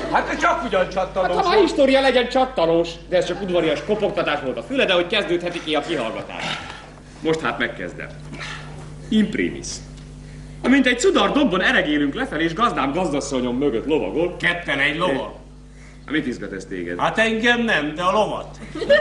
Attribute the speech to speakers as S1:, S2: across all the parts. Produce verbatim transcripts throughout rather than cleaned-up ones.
S1: Hát csak ugyan csattanós.
S2: Hát ha a história legyen csattanós, de ez csak udvarias kopogtatás volt a füle, de hogy kezdődheti ki a kihallgatás. Most hát megkezdem. Imprimis. Amint egy cudar dombon eregélünk lefelé, és gazdám gazdasszonyom mögött lovagol.
S1: Ketten egy lovon.
S2: Mit izgat ez téged?
S1: Hát engem nem, de a lovat.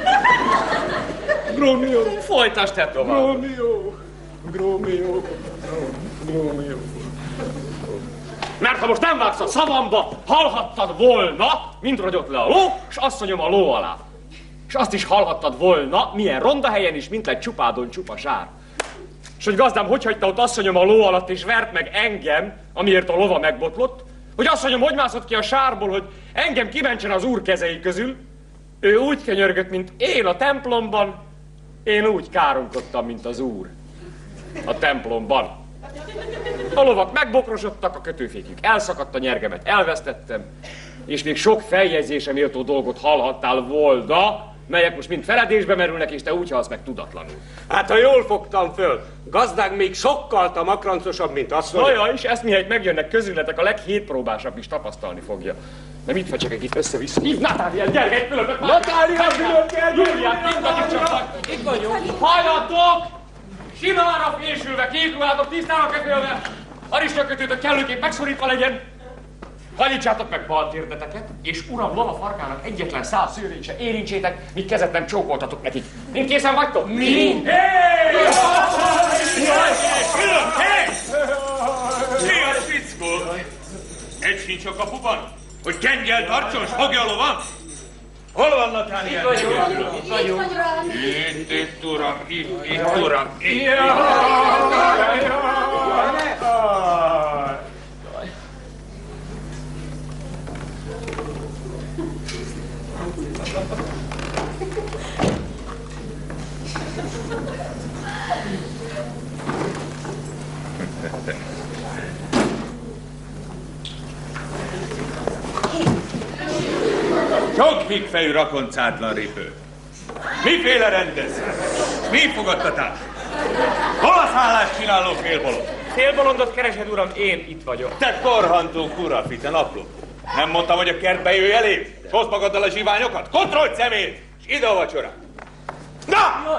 S2: Grómió, folytasd te tovább.
S1: Grómió, Grómió, Grómió.
S2: Mert ha most nem vágsz a szavamba, hallhattad volna, mint rogyott le a ló, s asszonyom a ló alá. És azt is hallhattad volna, milyen ronda helyen is, mint egy csupádon csupa sár. És hogy gazdám, hogy hagyta ott asszonyom a ló alatt, és vert meg engem, amiért a lova megbotlott, hogy asszonyom hogy mászott ki a sárból, hogy engem kimentsen az úr kezei közül, ő úgy kenyörgött, mint én a templomban, én úgy káromkodtam, mint az úr a templomban. A lovak megbokrosodtak, a kötőfékük elszakadt, a nyergemet elvesztettem, és még sok feljegyzésem méltó dolgot hallhattál volna, melyek most mind feledésbe merülnek, és te úgy halsz meg tudatlanul.
S1: Hát ha jól fogtam föl, gazdák még sokkal makrancosabb, mint asszony.
S2: Olyan is, ezt mihelyt megjönnek közületek, a leghétpróbásabb is tapasztalni fogja. De mit fecsegek itt össze-vissza? Hívd Natáliát, gyerek, egy fölöpet!
S1: Natáliát, gyerek!
S2: Júliát, mindannyiuk csak meg! Itt vagyok! Halljatok! Simára fésülve, két ruhátok tisztára kefélve, aristakötőtök kellőképp megszorítva legyen. Hajlítsátok meg bal térdeteket, és uram lova farkának egyetlen szál szőrét se érintsétek, míg kezet nem csókoltatok nekik. Mind készen vagytok?
S3: Mi?
S2: Hé!
S3: Hé! Mi a fickó? Egy sincs a kapuban, hogy kengyel tartson, s fogja a lovam? Hol van Natália?
S2: Itt vagyok, itt vagyok.
S3: Itt, itt, uram, itt, itt, uram, itt. Sok hígfejű rakoncátlan ripő. Miféle rendez? Mi fogadtatás? Hol a szállást csináló félbolond?
S2: Félbolondot keresed, uram, én itt vagyok.
S3: Te korhantó kurafit, te napló. Nem mondtam, hogy a kertbe jöjj elém? S hozd magaddal a zsiványokat? Kontrollt szemét! És ide a vacsora! Na!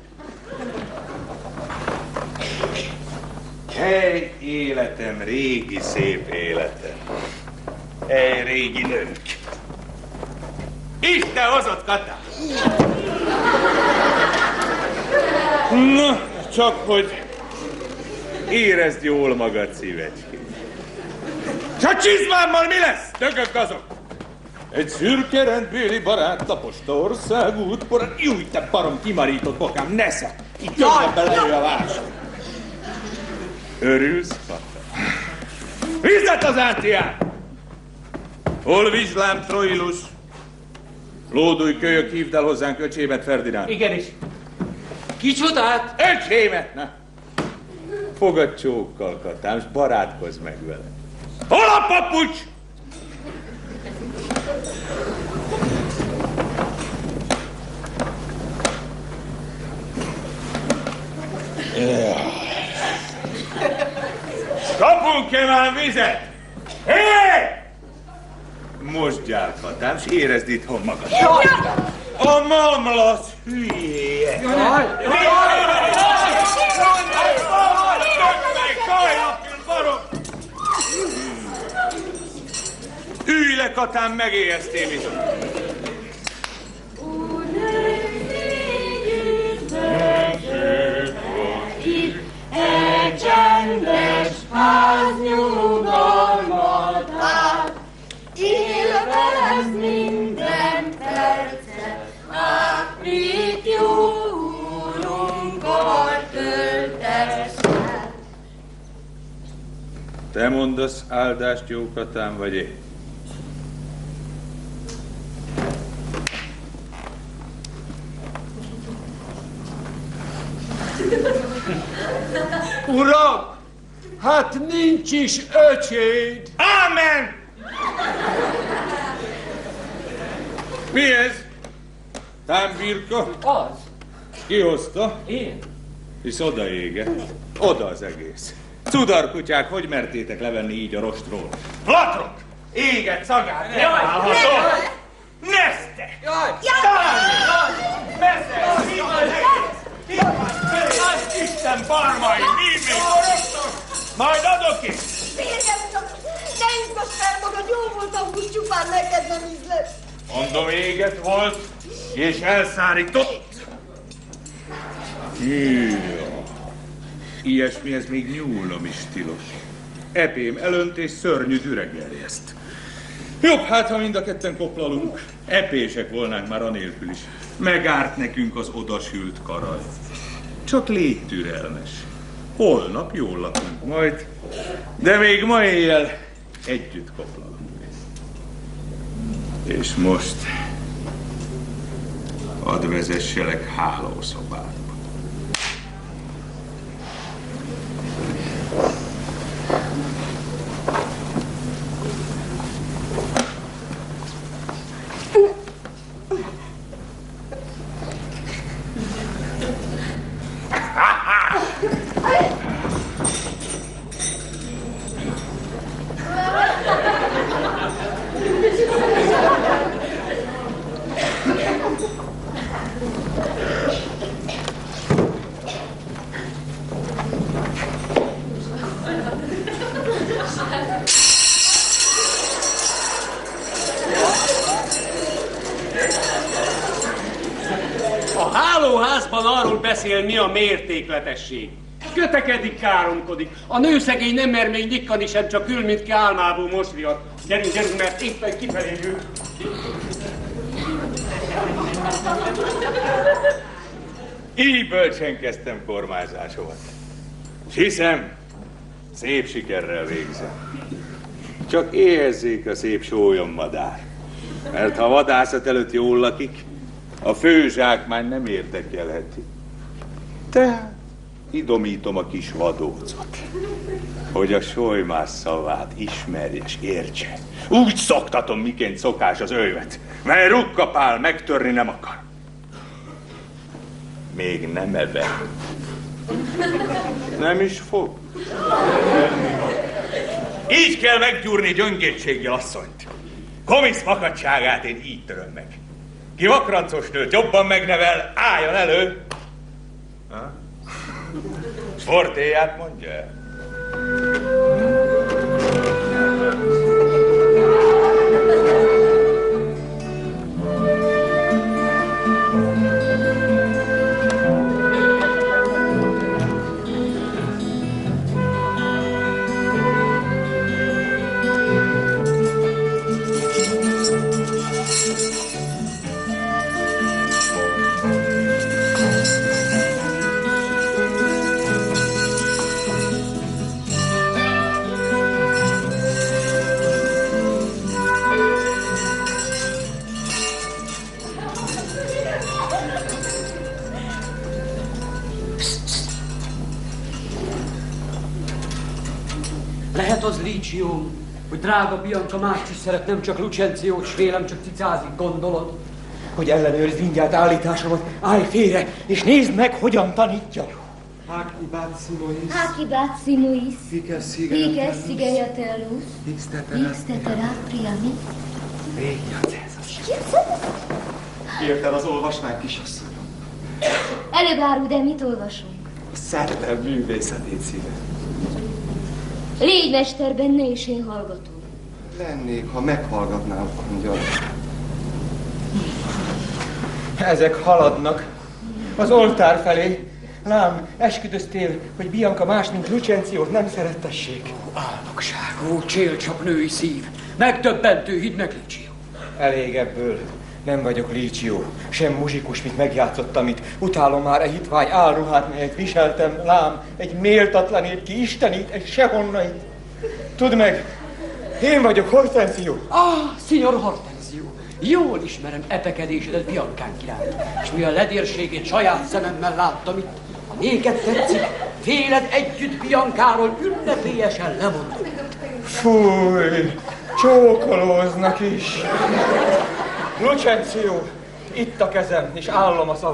S3: Hely, életem, régi szép életem. Hely, régi nők. Isten hozott, Katá! Na, csak hogy érezd jól magad, szívecském. S a csizmámmal mi lesz? Dögök azok! Egy szürke rendbéli barát taposta országút porán. Júj, te barom kimarított bokám, nesze! Itt jönnek bele a vás. Örülsz, Katá? Vizet az ántiát! Hol vizslám, Troilus? Lódulj, kölyök, hívd el hozzánk öcsémet, Ferdinánd.
S1: Igenis. Kicsodát?
S3: Öcsémet, na! Fogad csókkal, Katám, s barátkozz meg vele. Hol a papucs? Kapunk-e már vizet? Hé! Mosdjál, Katám, s érezd itthon magad.
S4: Jaj!
S3: A mamlasz hülye!
S1: Jaj!
S3: Ülj le, Katám, megéheztél bizony.
S4: Itt egy csendes ház nyugalmat át, élvez minden percet, átrit jó úrunkkal töltesz.
S3: Te mondasz áldást, jó Katám, vagy én?
S1: Uram! Hát nincs is öcséd!
S3: Ámen! Mi ez? Támbirka?
S2: Az.
S3: Ki hozta?
S2: Én.
S3: Hisz oda ége. Oda az egész. Cudarkutyák, hogy mertétek levenni így a rostról? Latrok! Éget szagát!
S2: Jaj!
S3: Jaj! Neszte!
S2: Jaj!
S3: Találj! Messze! Mi van egész? Mi van? Isten barmai! Mi még? Majd adok is!
S4: Férjem csak, ne izgass fel magad, jó volt a hús, csupán neked nem ízlett.
S3: Mondom, éget volt, és elszárított. Jújja. Ilyesmihez még nyúlnom is tilos. Epém elönt és szörnyű düregerjeszt. Jobb hát, ha mind a ketten koplalunk. Epések volnánk már anélkül is. Megárt nekünk az odasült karaj. Csak légy türelmes. Holnap jól lakunk majd, de még ma éjjel együtt koplalunk. És most hadd vezesselek hálószobába.
S1: A hálóházban arról beszél, mi a mértékletesség. Kötekedik, káromkodik. A nő szegény nem mer még nyikkani sem, csak ül, mint ki álmából mosliat. Gyerünk, gyerünk, mert éppen kifelé jön.
S3: Így bölcsen kezdtem kormányzásomat. És hiszem, szép sikerrel végzem. Csak éhezzék a szép sólyommadár. Mert ha vadászat előtt jól lakik, a főzsákmány nem érdekelheti. Tehát idomítom a kis vadócot, hogy a solymás szavát ismerje és értse. Úgy szoktatom, miként szokás az ővet, mely rukkapál megtörni nem akar. Még nem evett. Nem is fog. Így kell meggyúrni gyöngétséggel asszonyt. Komisz makadságát én így töröm meg. Ki vakrancos nőt jobban megnevel, álljon elő! Sportéját mondja el.
S5: Lehet az, Líció, hogy drága Bianca mást is szeret, nem csak Lucenciót, s vélem csak cicázik, gondolod? Hogy ellenőrizd mindjárt állításomat, állj félre, és nézd meg, hogyan tanítja.
S6: Haci batsimuis,
S4: Haci batsimuis,
S6: Vices
S4: Vices sigeiatelus, Ixtetera priami.
S6: Régia Cézas. Hirtel az olvasnánk, kisasszonyom.
S4: Előbb árul, de mit olvasunk?
S6: A szellem művészetét szívem.
S4: Légy mester benne, és én hallgatom.
S6: Lennék, ha meghallgatnál, angyal.
S5: Ezek haladnak az oltár felé. Lám, esküdöztél, hogy Bianca más, mint Lucenciót nem szerettessék. Álnokságú, csélcsap női szív. Megdöbbentő, hidd meg, Líció. Elég ebből. Nem vagyok Líció, sem muzsikus, mint megjátszottam itt. Utálom már e hitvány álruhát, melyet viseltem, lám, egy méltatlanét ki istenít, egy sehonnait. Tudd meg, én vagyok Hortenzio. Ah, Signor Hortenzio, jól ismerem epekedésedet Biancán király, és mi a ledérségét saját szememmel láttam itt. Ha néked tetszik, véled együtt Biancáról ünnepélyesen lemondani. Fúj, csókolóznak is. Lucencio, itt a kezem, és állom a szavam.